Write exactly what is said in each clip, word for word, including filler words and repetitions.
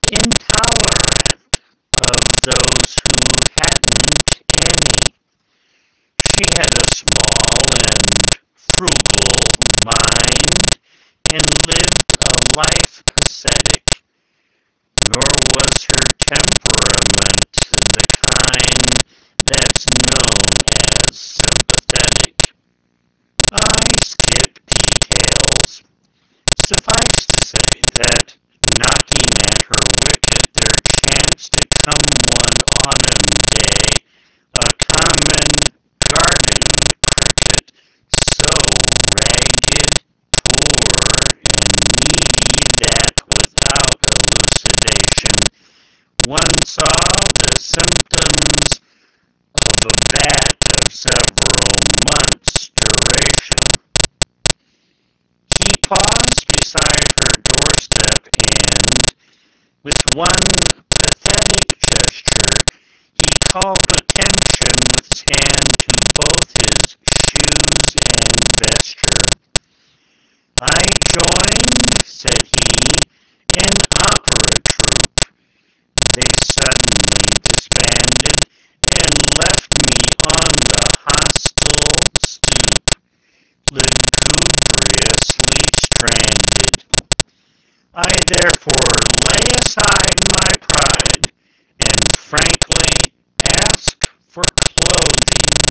intolerant of those who hadn't any. She had a small and frugal mind and lived a life ascetic, nor was her temperament the kind that's known as sympathetic. I skip details. Suffice to say that, knocking at her wicket, there chanced to come one autumn day a common garden cricket, so ragged, poor, and needy that, without elucidation, one saw the symptoms of a bat of several months' duration. He paused beside her doorstep and, with one pathetic gesture, he called attention with his hand to both his shoes and vesture. "I joined," said he, "an opera troupe. They suddenly disbanded and left me on the hostile stoop, lugubriously stranded. I therefore lay aside my pride and frankly ask for clothing."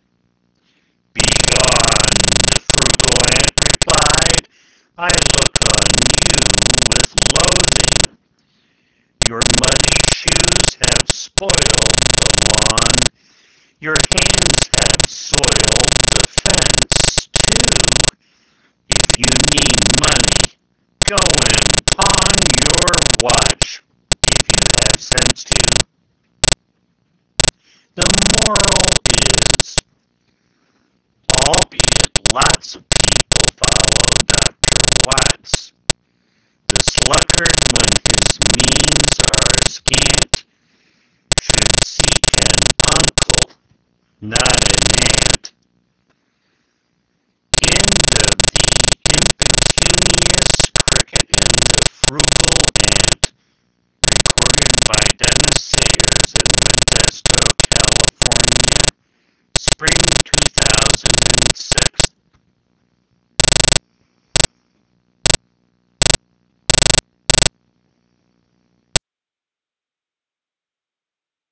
"Begone," the frugal ant replied, "I look on you with loathing. Your muddy shoes have spoiled the lawn, your hands have soiled the fence, too. If you need money, go and pawn your watch, if you have sense to." The moral is, albeit lots of people follow Doctor Watts, the sluggard, when his means are scant, should seek an uncle, not